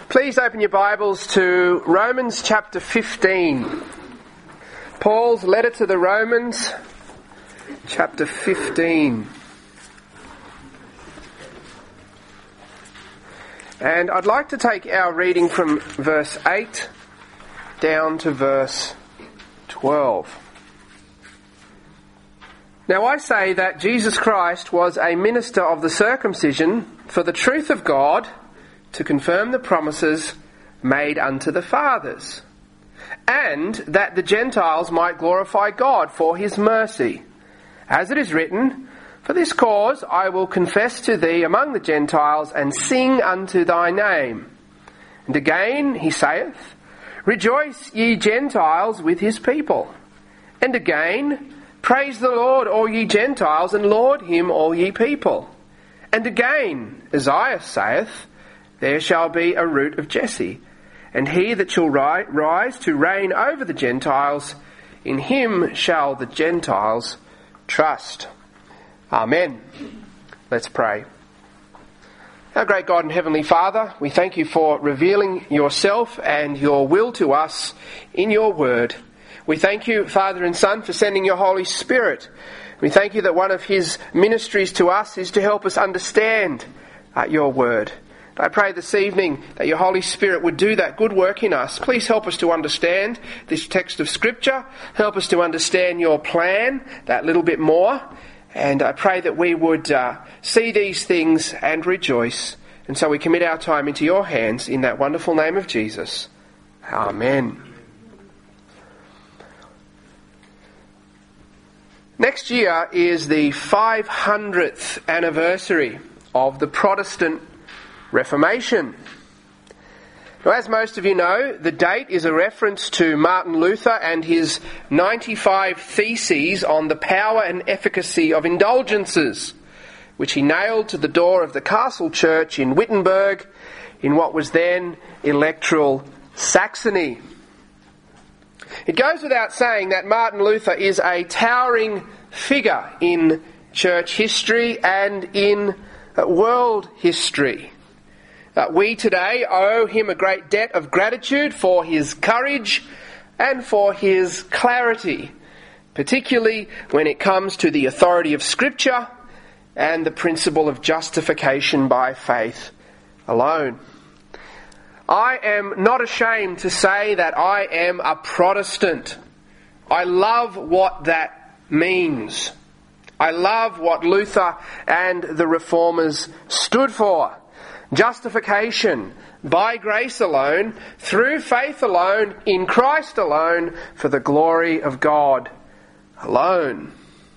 Please open your Bibles to Romans chapter 15. Paul's letter to the Romans, chapter 15. And I'd like to take our reading from verse 8 down to verse 12. Now I say that Jesus Christ was a minister of the circumcision for the truth of God, to confirm the promises made unto the fathers, and that the Gentiles might glorify God for his mercy. As it is written, For this cause I will confess to thee among the Gentiles, and sing unto thy name. And again he saith, Rejoice, ye Gentiles, with his people. And again, Praise the Lord, all ye Gentiles, and laud him, all ye people. And again, Isaiah saith, There shall be a root of Jesse, and he that shall rise to reign over the Gentiles, in him shall the Gentiles trust. Amen. Let's pray. Our great God and Heavenly Father, we thank you for revealing yourself and your will to us in your word. We thank you, Father and Son, for sending your Holy Spirit. We thank you that one of his ministries to us is to help us understand your word. I pray this evening that your Holy Spirit would do that good work in us. Please help us to understand this text of Scripture. Help us to understand your plan that little bit more. And I pray that we would see these things and rejoice. And so we commit our time into your hands in that wonderful name of Jesus. Amen. Next year is the 500th anniversary of the Protestant Reformation. Now, as most of you know, the date is a reference to Martin Luther and his 95 Theses on the power and efficacy of indulgences, which he nailed to the door of the Castle Church in Wittenberg in what was then Electoral Saxony. It goes without saying that Martin Luther is a towering figure in church history and in world history. We today owe him a great debt of gratitude for his courage and for his clarity, particularly when it comes to the authority of Scripture and the principle of justification by faith alone. I am not ashamed to say that I am a Protestant. I love what that means. I love what Luther and the Reformers stood for. Justification by grace alone, through faith alone, in Christ alone, for the glory of God alone.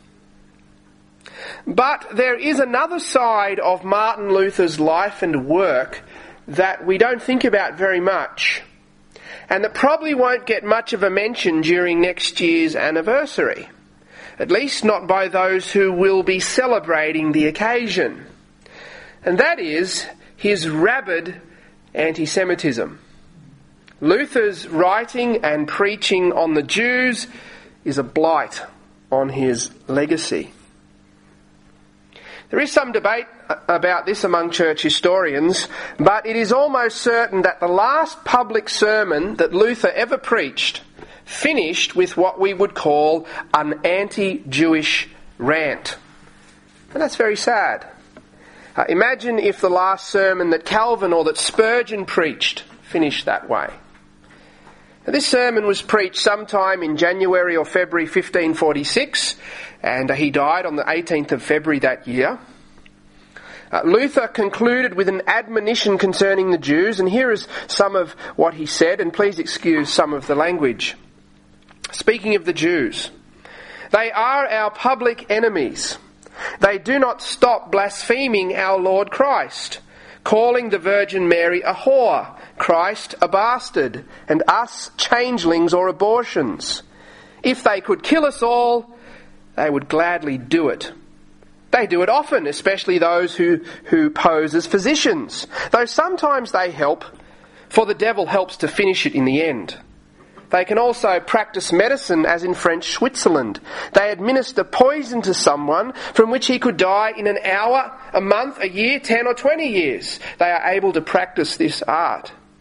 But there is another side of Martin Luther's life and work that we don't think about very much, and that probably won't get much of a mention during next year's anniversary, at least not by those who will be celebrating the occasion. And that is his rabid anti-Semitism. Luther's writing and preaching on the Jews is a blight on his legacy. There is some debate about this among church historians, but it is almost certain that the last public sermon that Luther ever preached finished with what we would call an anti-Jewish rant. And that's very sad. Imagine if the last sermon that Calvin or that Spurgeon preached finished that way. Now, this sermon was preached sometime in January or February 1546, and he died on the 18th of February that year. Luther concluded with an admonition concerning the Jews, and here is some of what he said, and please excuse some of the language. Speaking of the Jews, they are our public enemies. They do not stop blaspheming our Lord Christ, calling the Virgin Mary a whore, Christ a bastard, and us changelings or abortions. If they could kill us all, they would gladly do it. They do it often, especially those who pose as physicians, though sometimes they help, for the devil helps to finish it in the end. They can also practice medicine as in French Switzerland. They administer poison to someone from which he could die in an hour, a month, a year, 10 or 20 years. They are able to practice this art.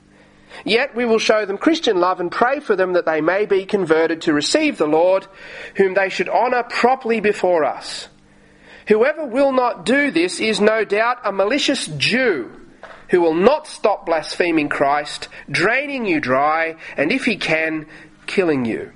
Yet we will show them Christian love and pray for them that they may be converted to receive the Lord, whom they should honour properly before us. Whoever will not do this is no doubt a malicious Jew, who will not stop blaspheming Christ, draining you dry, and if he can, killing you.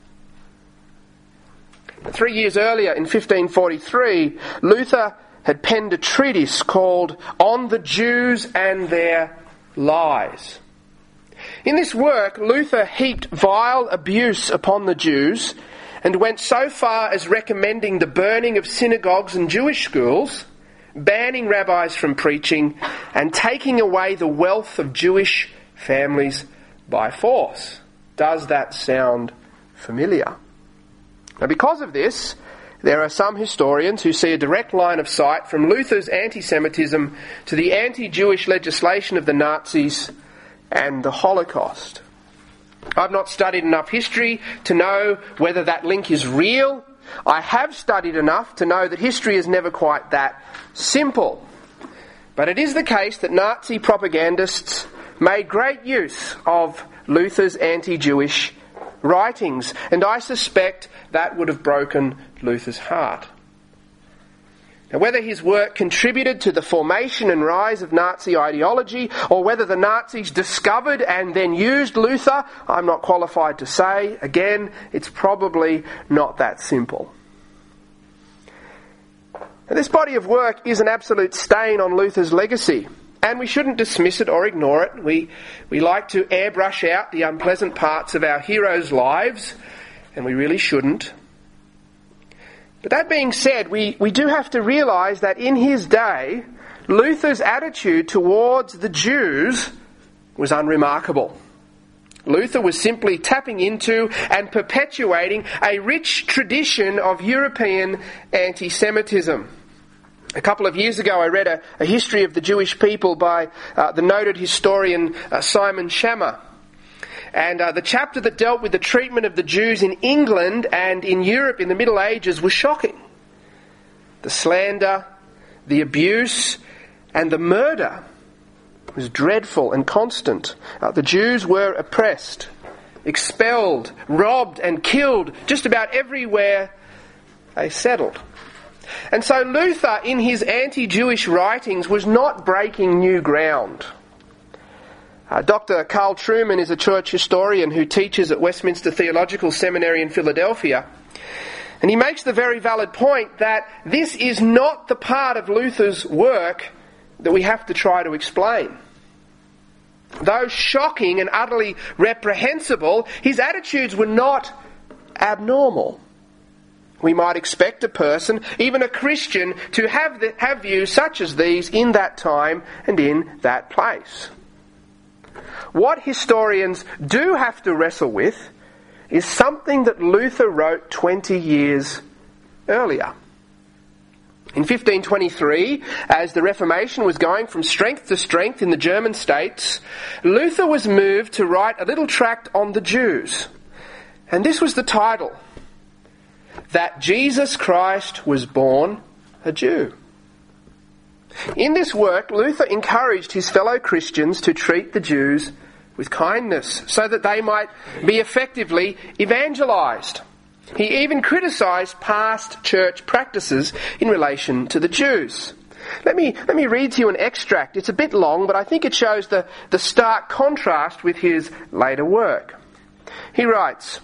3 years earlier, in 1543, Luther had penned a treatise called On the Jews and Their Lies. In this work, Luther heaped vile abuse upon the Jews and went so far as recommending the burning of synagogues and Jewish schools, banning rabbis from preaching, and taking away the wealth of Jewish families by force. Does that sound familiar? Now, because of this, there are some historians who see a direct line of sight from Luther's anti-Semitism to the anti-Jewish legislation of the Nazis and the Holocaust. I've not studied enough history to know whether that link is real. I have studied enough to know that history is never quite that simple. But it is the case that Nazi propagandists made great use of Luther's anti-Jewish writings, and I suspect that would have broken Luther's heart. Now, whether his work contributed to the formation and rise of Nazi ideology, or whether the Nazis discovered and then used Luther, I'm not qualified to say. Again, it's probably not that simple. Now, this body of work is an absolute stain on Luther's legacy, and we shouldn't dismiss it or ignore it. We like to airbrush out the unpleasant parts of our heroes' lives, and we really shouldn't. But that being said, we do have to realise that in his day, Luther's attitude towards the Jews was unremarkable. Luther was simply tapping into and perpetuating a rich tradition of European anti-Semitism. A couple of years ago I read a history of the Jewish people by the noted historian Simon Schama. And the chapter that dealt with the treatment of the Jews in England and in Europe in the Middle Ages was shocking. The slander, the abuse, and the murder was dreadful and constant. The Jews were oppressed, expelled, robbed, and killed just about everywhere they settled. And so Luther, in his anti-Jewish writings, was not breaking new ground. Dr. Carl Trueman is a church historian who teaches at Westminster Theological Seminary in Philadelphia. And he makes the very valid point that this is not the part of Luther's work that we have to try to explain. Though shocking and utterly reprehensible, his attitudes were not abnormal. We might expect a person, even a Christian, to have views such as these in that time and in that place. What historians do have to wrestle with is something that Luther wrote 20 years earlier. In 1523, as the Reformation was going from strength to strength in the German states, Luther was moved to write a little tract on the Jews. And this was the title: That Jesus Christ was born a Jew. In this work, Luther encouraged his fellow Christians to treat the Jews with kindness so that they might be effectively evangelised. He even criticised past church practices in relation to the Jews. Let me read to you an extract. It's a bit long, but I think it shows the stark contrast with his later work. He writes,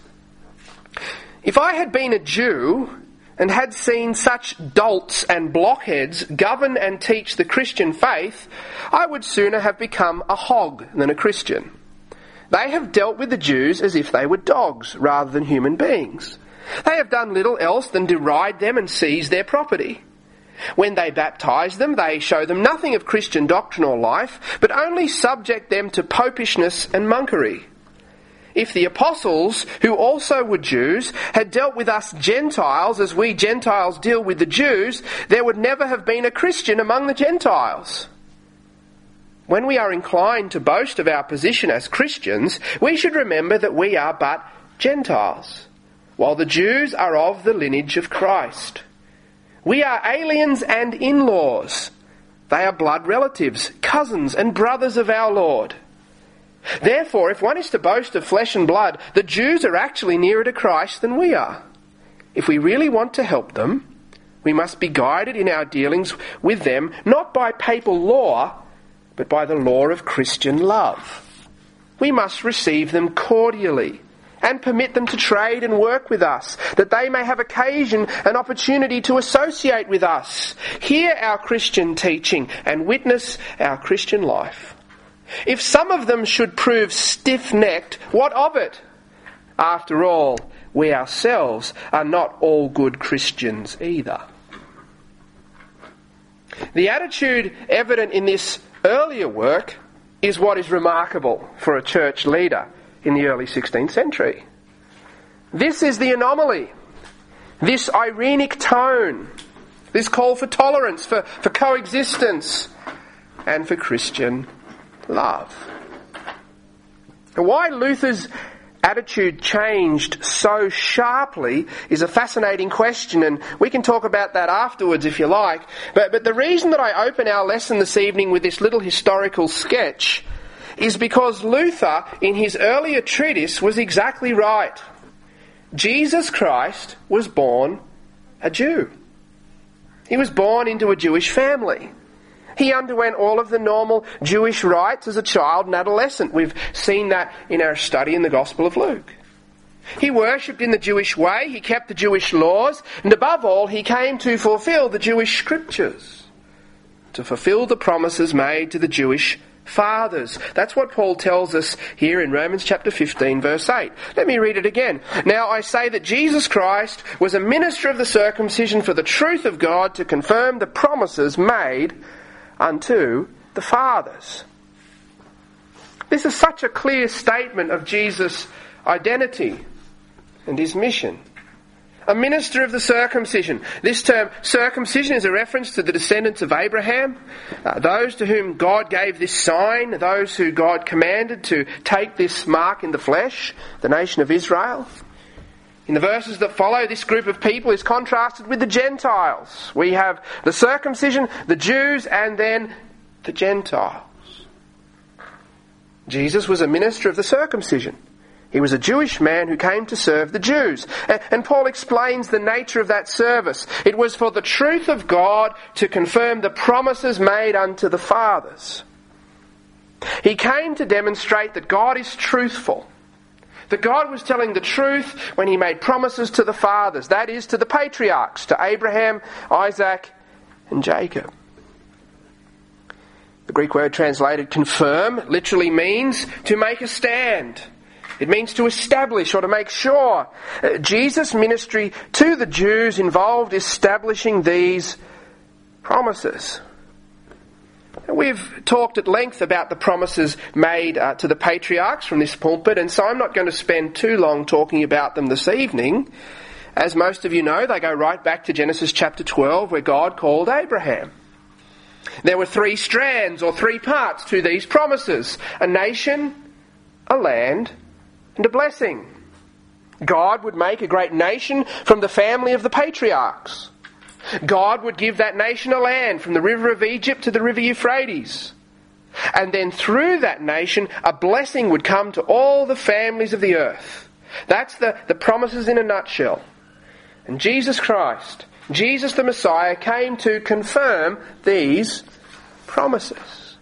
"If I had been a Jew and had seen such dolts and blockheads govern and teach the Christian faith, I would sooner have become a hog than a Christian. They have dealt with the Jews as if they were dogs rather than human beings. They have done little else than deride them and seize their property. When they baptize them, they show them nothing of Christian doctrine or life, but only subject them to popishness and monkery. If the apostles, who also were Jews, had dealt with us Gentiles as we Gentiles deal with the Jews, there would never have been a Christian among the Gentiles. When we are inclined to boast of our position as Christians, we should remember that we are but Gentiles, while the Jews are of the lineage of Christ. We are aliens and in-laws. They are blood relatives, cousins and brothers of our Lord. Therefore, if one is to boast of flesh and blood, the Jews are actually nearer to Christ than we are. If we really want to help them, we must be guided in our dealings with them, not by papal law, but by the law of Christian love. We must receive them cordially and permit them to trade and work with us, that they may have occasion and opportunity to associate with us, hear our Christian teaching, and witness our Christian life. If some of them should prove stiff-necked, what of it? After all, we ourselves are not all good Christians either. The attitude evident in this earlier work is what is remarkable for a church leader in the early 16th century. This is the anomaly, this irenic tone, this call for tolerance, for coexistence, and for Christian love. And why Luther's attitude changed so sharply is a fascinating question, and we can talk about that afterwards if you like. But the reason that I open our lesson this evening with this little historical sketch is because Luther, in his earlier treatise, was exactly right. Jesus Christ was born a Jew. He was born into a Jewish family. He underwent all of the normal Jewish rites as a child and adolescent. We've seen that in our study in the Gospel of Luke. He worshipped in the Jewish way, he kept the Jewish laws, and above all, he came to fulfill the Jewish scriptures, to fulfill the promises made to the Jewish fathers. That's what Paul tells us here in Romans chapter 15, verse 8. Let me read it again. Now I say that Jesus Christ was a minister of the circumcision for the truth of God, to confirm the promises made unto the fathers. This is such a clear statement of Jesus' identity and his mission. A minister of the circumcision. This term circumcision is a reference to the descendants of Abraham, those to whom God gave this sign, those who God commanded to take this mark in the flesh, the nation of Israel. In the verses that follow, this group of people is contrasted with the Gentiles. We have the circumcision, the Jews, and then the Gentiles. Jesus was a minister of the circumcision. He was a Jewish man who came to serve the Jews. And Paul explains the nature of that service. It was for the truth of God to confirm the promises made unto the fathers. He came to demonstrate that God is truthful. That God was telling the truth when he made promises to the fathers. That is, to the patriarchs, to Abraham, Isaac, and Jacob. The Greek word translated confirm literally means to make a stand. It means to establish or to make sure. Jesus' ministry to the Jews involved establishing these promises. We've talked at length about the promises made to the patriarchs from this pulpit, and so I'm not going to spend too long talking about them this evening. As most of you know, they go right back to Genesis chapter 12, where God called Abraham. There were 3 strands or 3 parts to these promises: a nation, a land, and a blessing. God would make a great nation from the family of the patriarchs. God would give that nation a land from the river of Egypt to the river Euphrates. And then through that nation, a blessing would come to all the families of the earth. That's the promises in a nutshell. And Jesus Christ, Jesus the Messiah, came to confirm these promises.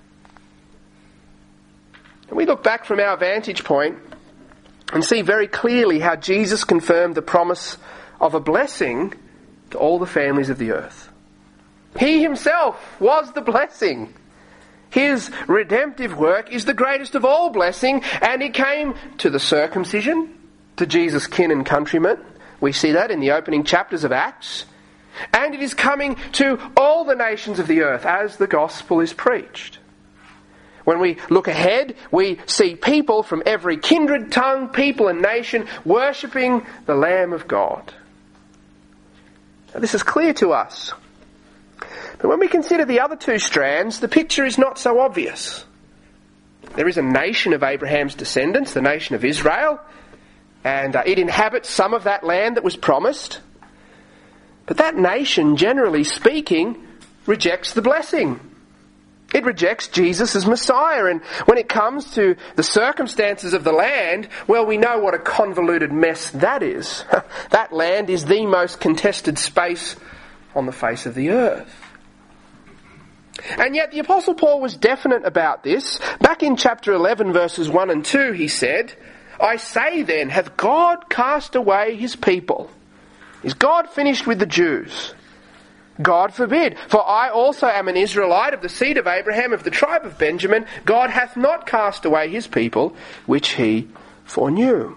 And we look back from our vantage point and see very clearly how Jesus confirmed the promise of a blessing to all the families of the earth. He himself was the blessing. His redemptive work is the greatest of all blessing, and it came to the circumcision, to Jesus' kin and countrymen. We see that in the opening chapters of Acts. And it is coming to all the nations of the earth as the gospel is preached. When we look ahead, we see people from every kindred, tongue, people and nation worshipping the Lamb of God. Now, this is clear to us. But when we consider the other 2 strands, the picture is not so obvious. There is a nation of Abraham's descendants, the nation of Israel, and it inhabits some of that land that was promised. But that nation, generally speaking, rejects the blessing. It rejects Jesus as Messiah, and when it comes to the circumstances of the land, well, we know what a convoluted mess that is. That land is the most contested space on the face of the earth. And yet the Apostle Paul was definite about this. Back in chapter 11, verses 1 and 2, he said, "I say then, hath God cast away his people? Is God finished with the Jews? God forbid. For I also am an Israelite of the seed of Abraham, of the tribe of Benjamin. God hath not cast away his people, which he foreknew."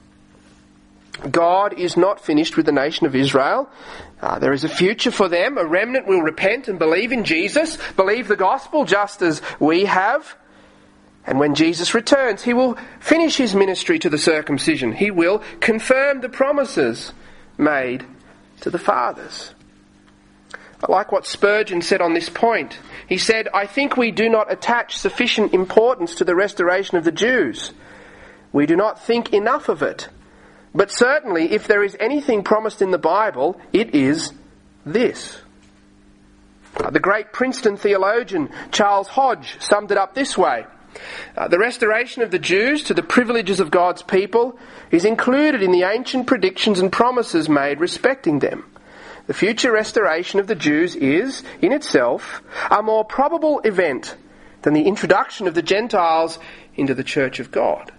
God is not finished with the nation of Israel. There is a future for them. A remnant will repent and believe in Jesus, believe the gospel just as we have. And when Jesus returns, he will finish his ministry to the circumcision. He will confirm the promises made to the fathers. I like what Spurgeon said on this point. He said, "I think we do not attach sufficient importance to the restoration of the Jews. We do not think enough of it. But certainly, if there is anything promised in the Bible, it is this." The great Princeton theologian Charles Hodge summed it up this way. The restoration of the Jews to the privileges of God's people is included in the ancient predictions and promises made respecting them. The future restoration of the Jews is, in itself, a more probable event than the introduction of the Gentiles into the Church of God.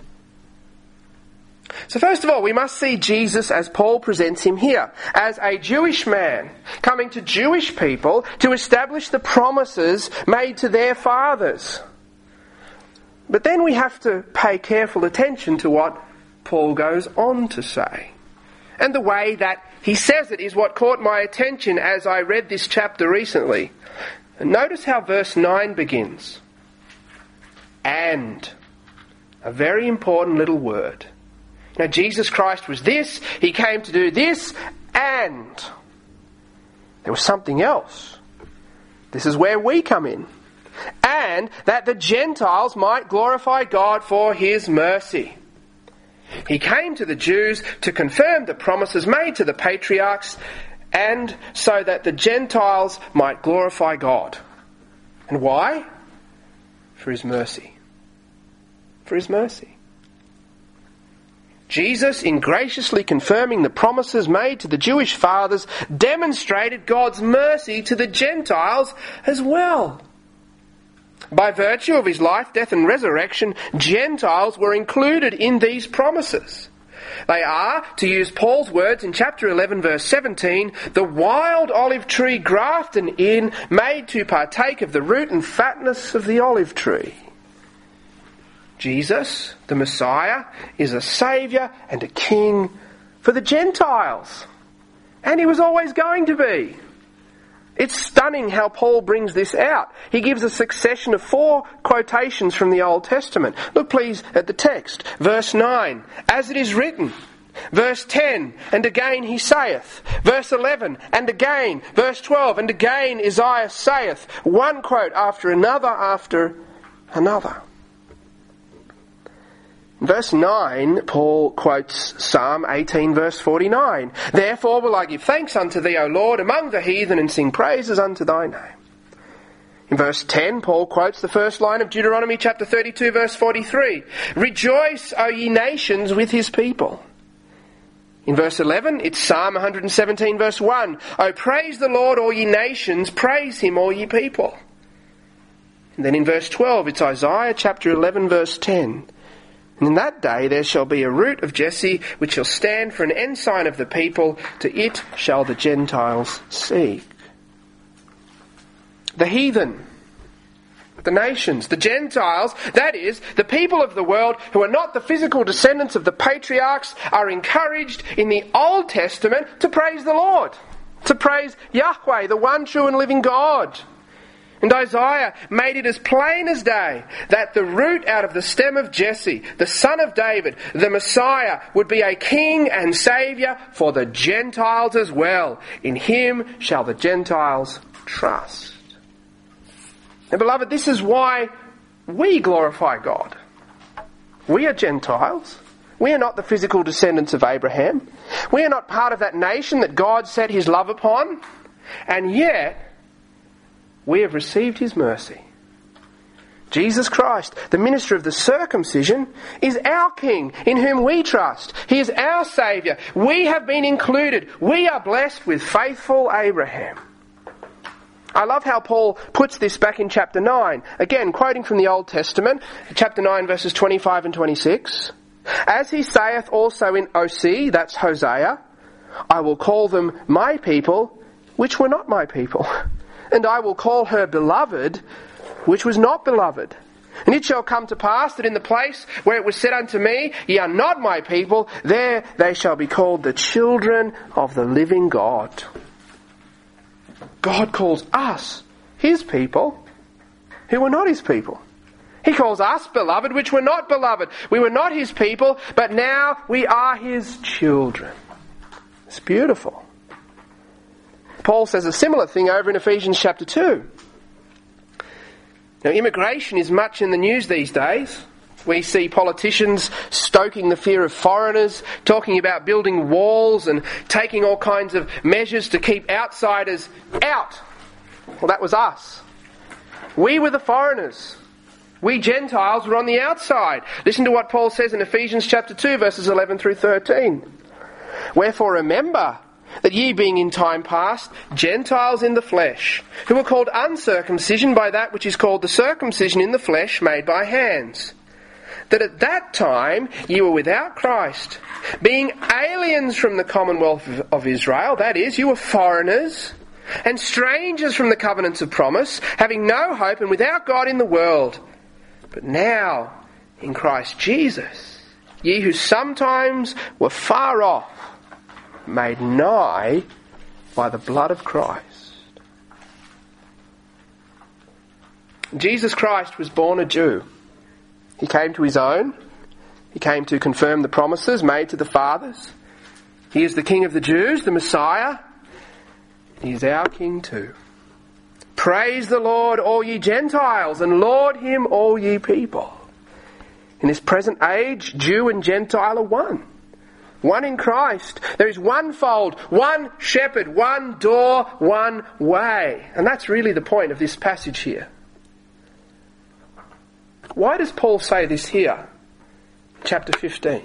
So first of all, we must see Jesus as Paul presents him here, as a Jewish man, coming to Jewish people to establish the promises made to their fathers. But then we have to pay careful attention to what Paul goes on to say. And the way that he says it is what caught my attention as I read this chapter recently. And notice how verse 9 begins. And. A very important little word. Now, Jesus Christ was this, he came to do this, and there was something else. This is where we come in. And that the Gentiles might glorify God for his mercy. He came to the Jews to confirm the promises made to the patriarchs, and so that the Gentiles might glorify God. And why? For his mercy. For his mercy. Jesus, in graciously confirming the promises made to the Jewish fathers, demonstrated God's mercy to the Gentiles as well. By virtue of his life, death and resurrection, Gentiles were included in these promises. They are, to use Paul's words in chapter 11 verse 17, the wild olive tree grafted in, made to partake of the root and fatness of the olive tree. Jesus, the Messiah, is a saviour and a king for the Gentiles. And he was always going to be. It's stunning how Paul brings this out. He gives a succession of 4 quotations from the Old Testament. Look please at the text. Verse 9, as it is written. Verse 10, and again he saith. Verse 11, and again. Verse 12, and again Isaiah saith. One quote after another after another. Verse 9, Paul quotes Psalm 18 verse 49. Therefore will I give thanks unto thee, O Lord, among the heathen, and sing praises unto thy name. In verse 10, Paul quotes the first line of Deuteronomy chapter 32 verse 43. Rejoice, O ye nations, with his people. In verse 11, it's Psalm 117 verse 1. O praise the Lord, all ye nations, praise him, all ye people. And then in verse 12, it's Isaiah chapter 11 verse 10. And in that day there shall be a root of Jesse, which shall stand for an ensign of the people. To it shall the Gentiles seek. The heathen, the nations, the Gentiles, that is, the people of the world who are not the physical descendants of the patriarchs, are encouraged in the Old Testament to praise the Lord, to praise Yahweh, the one true and living God. And Isaiah made it as plain as day that the root out of the stem of Jesse, the son of David, the Messiah, would be a king and saviour for the Gentiles as well. In him shall the Gentiles trust. And beloved, this is why we glorify God. We are Gentiles. We are not the physical descendants of Abraham. We are not part of that nation that God set his love upon. And yet, we have received his mercy. Jesus Christ, the minister of the circumcision, is our King in whom we trust. He is our Saviour. We have been included. We are blessed with faithful Abraham. I love how Paul puts this back in chapter 9. Again, quoting from the Old Testament, chapter 9 verses 25 and 26. As he saith also in Osee, that's Hosea, I will call them my people, which were not my people. And I will call her beloved, which was not beloved. And it shall come to pass that in the place where it was said unto me, ye are not my people, there they shall be called the children of the living God. God calls us his people, who were not his people. He calls us beloved, which were not beloved. We were not his people, but now we are his children. It's beautiful. Paul says a similar thing over in Ephesians chapter 2. Now, immigration is much in the news these days. We see politicians stoking the fear of foreigners, talking about building walls and taking all kinds of measures to keep outsiders out. Well, that was us. We were the foreigners. We Gentiles were on the outside. Listen to what Paul says in Ephesians chapter 2, verses 11 through 13. Wherefore remember that ye being in time past Gentiles in the flesh, who were called uncircumcision by that which is called the circumcision in the flesh made by hands, that at that time ye were without Christ, being aliens from the commonwealth of Israel, that is, you were foreigners, and strangers from the covenants of promise, having no hope and without God in the world. But now, in Christ Jesus, ye who sometimes were far off, made nigh by the blood of Christ. Jesus Christ was born a Jew. He came to his own. He came to confirm the promises made to the fathers. He is the King of the Jews, the Messiah. He is our King too. Praise the Lord, all ye Gentiles, and laud him, all ye people. In this present age, Jew and Gentile are one. One in Christ. There is one fold, one shepherd, one door, one way. And that's really the point of this passage here. Why does Paul say this here? Chapter 15.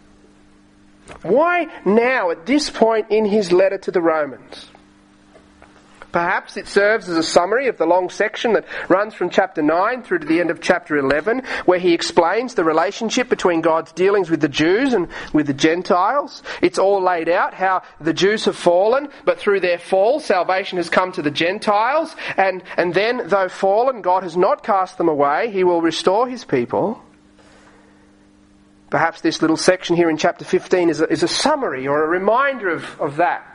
Why now at this point in his letter to the Romans? Perhaps it serves as a summary of the long section that runs from chapter 9 through to the end of chapter 11, where he explains the relationship between God's dealings with the Jews and with the Gentiles. It's all laid out how the Jews have fallen, but through their fall, salvation has come to the Gentiles. And then, though fallen, God has not cast them away. He will restore his people. Perhaps this little section here in chapter 15 is a summary or a reminder of that.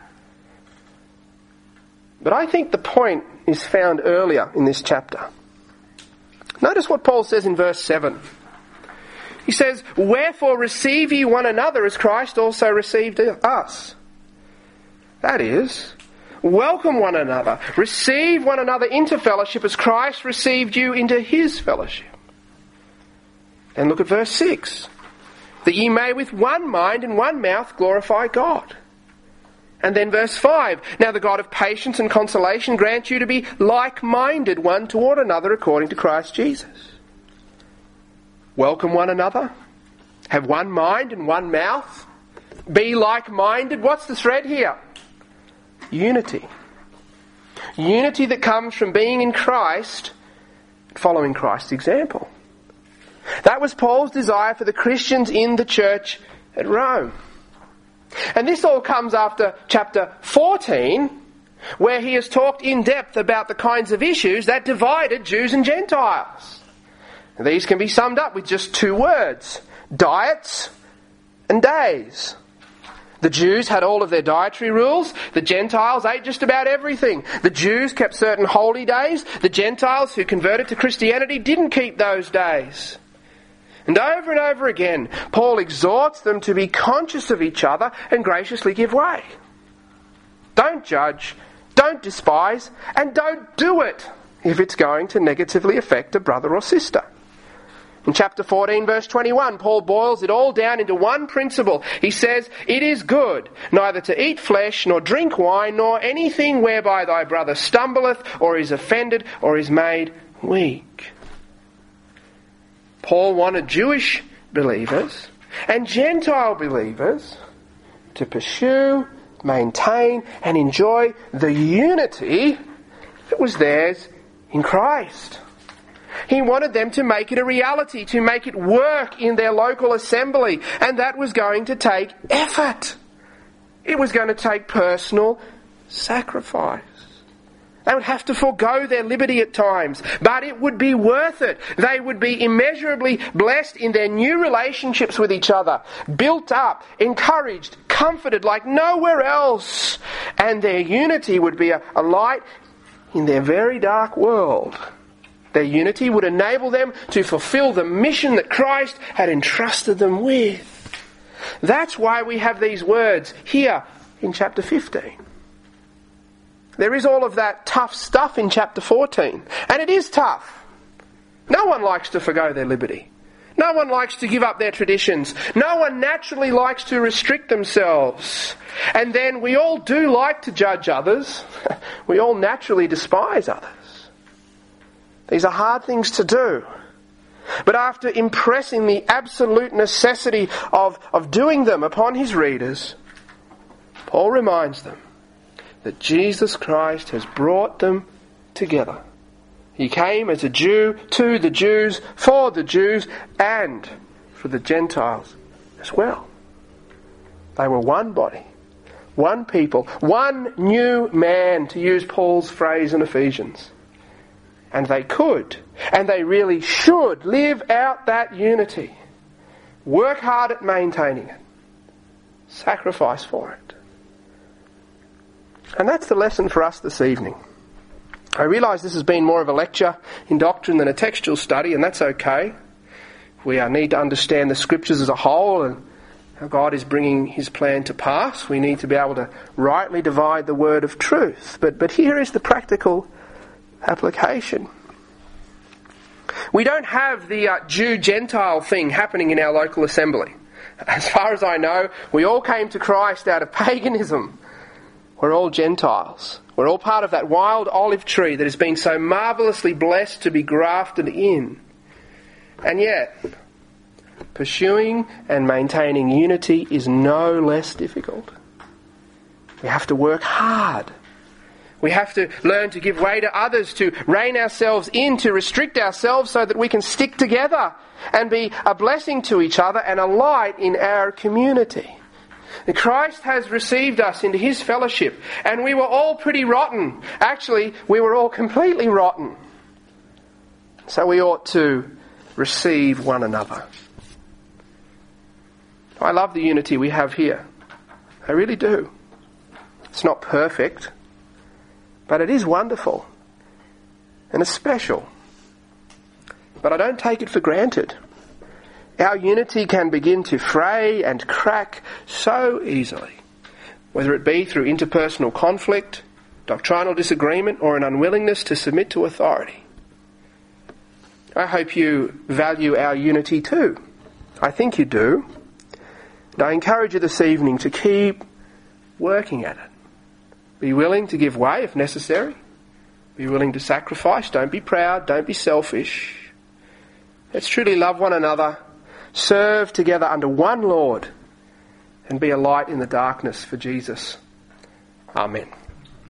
But I think the point is found earlier in this chapter. Notice what Paul says in verse 7. He says, wherefore receive ye one another as Christ also received us. That is, welcome one another. Receive one another into fellowship as Christ received you into his fellowship. And look at verse 6. That ye may with one mind and one mouth glorify God. And then verse 5, now the God of patience and consolation grant you to be like-minded one toward another according to Christ Jesus. Welcome one another. Have one mind and one mouth. Be like-minded. What's the thread here? Unity. Unity that comes from being in Christ, following Christ's example. That was Paul's desire for the Christians in the church at Rome. And this all comes after chapter 14, where he has talked in depth about the kinds of issues that divided Jews and Gentiles. And these can be summed up with just two words: diets and days. The Jews had all of their dietary rules. The Gentiles ate just about everything. The Jews kept certain holy days. The Gentiles who converted to Christianity didn't keep those days. And over again, Paul exhorts them to be conscious of each other and graciously give way. Don't judge, don't despise, and don't do it if it's going to negatively affect a brother or sister. In chapter 14, verse 21, Paul boils it all down into one principle. He says, "It is good neither to eat flesh, nor drink wine, nor anything whereby thy brother stumbleth, or is offended, or is made weak." Paul wanted Jewish believers and Gentile believers to pursue, maintain, and enjoy the unity that was theirs in Christ. He wanted them to make it a reality, to make it work in their local assembly, and that was going to take effort. It was going to take personal sacrifice. They would have to forego their liberty at times, but it would be worth it. They would be immeasurably blessed in their new relationships with each other, built up, encouraged, comforted like nowhere else, and their unity would be a light in their very dark world. Their unity would enable them to fulfill the mission that Christ had entrusted them with. That's why we have these words here in chapter 15. There is all of that tough stuff in chapter 14. And it is tough. No one likes to forgo their liberty. No one likes to give up their traditions. No one naturally likes to restrict themselves. And then we all do like to judge others. We all naturally despise others. These are hard things to do. But after impressing the absolute necessity of doing them upon his readers, Paul reminds them that Jesus Christ has brought them together. He came as a Jew to the Jews, for the Jews, and for the Gentiles as well. They were one body, one people, one new man, to use Paul's phrase in Ephesians. And they could, and they really should, live out that unity. Work hard at maintaining it. Sacrifice for it. And that's the lesson for us this evening. I realise this has been more of a lecture in doctrine than a textual study, and that's okay. We need to understand the Scriptures as a whole and how God is bringing his plan to pass. We need to be able to rightly divide the word of truth. But here is the practical application. We don't have the Jew-Gentile thing happening in our local assembly. As far as I know, we all came to Christ out of paganism. We're all Gentiles. We're all part of that wild olive tree that has been so marvellously blessed to be grafted in. And yet, pursuing and maintaining unity is no less difficult. We have to work hard. We have to learn to give way to others, to rein ourselves in, to restrict ourselves so that we can stick together and be a blessing to each other and a light in our community. Christ has received us into his fellowship, and we were all pretty rotten. Actually, we were all completely rotten. So we ought to receive one another. I love the unity we have here. I really do. It's not perfect, but it is wonderful and it's special. But I don't take it for granted. Our unity can begin to fray and crack so easily, whether it be through interpersonal conflict, doctrinal disagreement, or an unwillingness to submit to authority. I hope you value our unity too. I think you do. And I encourage you this evening to keep working at it. Be willing to give way if necessary. Be willing to sacrifice. Don't be proud. Don't be selfish. Let's truly love one another, serve together under one Lord, and be a light in the darkness for Jesus. Amen.